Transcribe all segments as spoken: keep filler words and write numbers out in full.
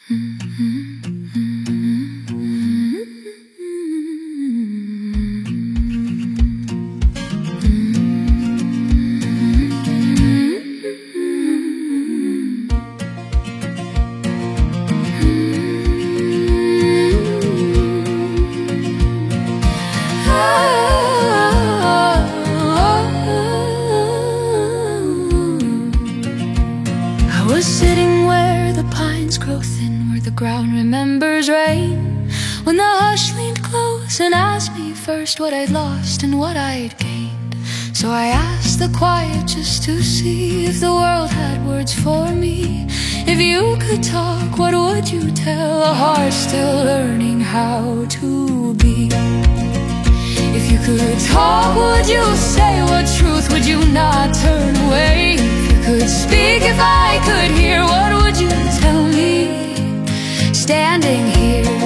I was sitting where the pines grow thin, where the ground remembers rain, when the hush leaned close and asked me first what I'd lost and what I'd gained. So I asked the quiet just to see if the world had words for me. If you could talk, what would you tell a heart still learning how to be? If you could talk, would you say? What truth would you not turn away? If you could speak, if I could hear, what would you tell me? Standing here,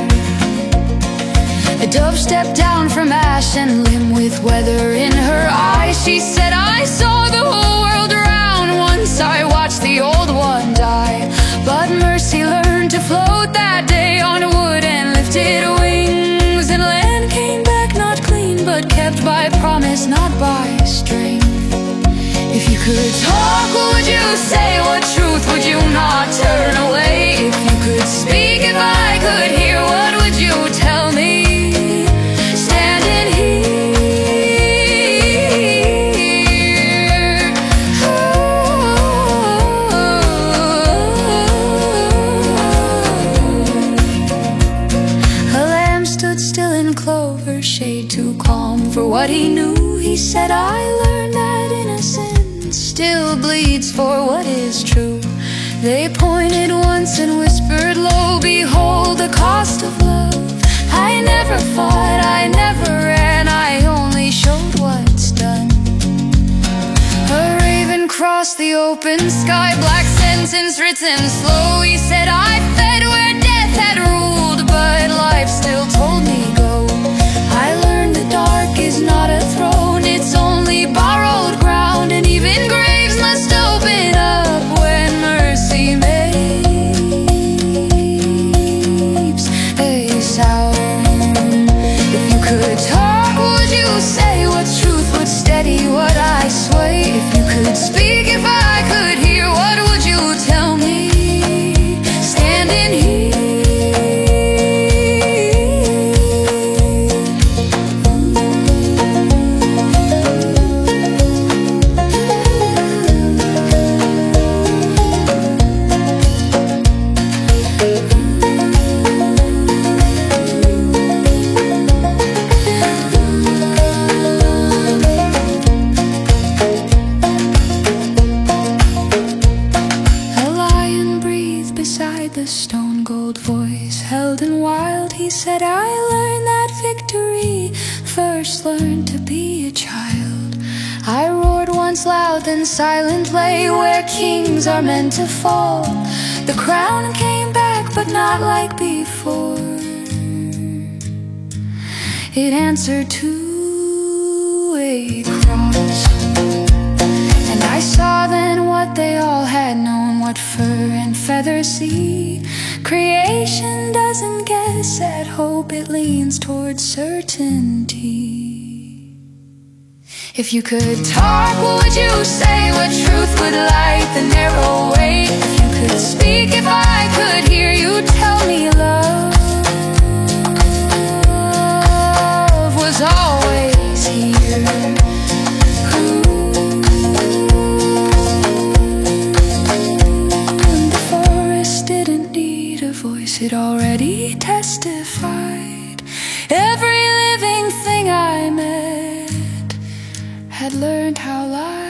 a dove stepped down from ash and limb with weather in her eyes. She said, I saw the whole world around once I watched the old one die. But mercy learned to float that day on wood and lifted wings, and land came back not clean, but kept by promise, not by strength. If you could talk, what would you say? What truth would you not turn away? If you could speak, if I could hear, what would you tell me? Standing here, oh. A lamb stood still in clover shade, too calm for what he knew. He said, I learned that innocence still bleeds for what is true. They pointed once and whispered low, behold the cost of love. I never fought, I never ran, I only showed what's done. A raven crossed the open sky, black sentence written slow. He said, I fed where death had ruled, but life still told me go. I learned the dark is not a throne, it's only borrowed ground, and even graves must open up when mercy makes a sound. If you could talk, would you say? What truth would steady what I sway? If you could speak, if I could hear, what would you tell me? Standing here, the stone gold voice held and wild. He said, I learned that victory first learned to be a child. I roared once loud, then silent lay where kings are meant to fall. The crown came back, but not like before. It answered to a cross, and I saw then what they all had known, what fur and feathers see. Creation doesn't guess at hope, it leans towards certainty. If you could talk, what would you say? What truth would light the narrow way? If you could speak, if I could hear, you tell me love was always here. It already testified. Every living thing I met had learned how life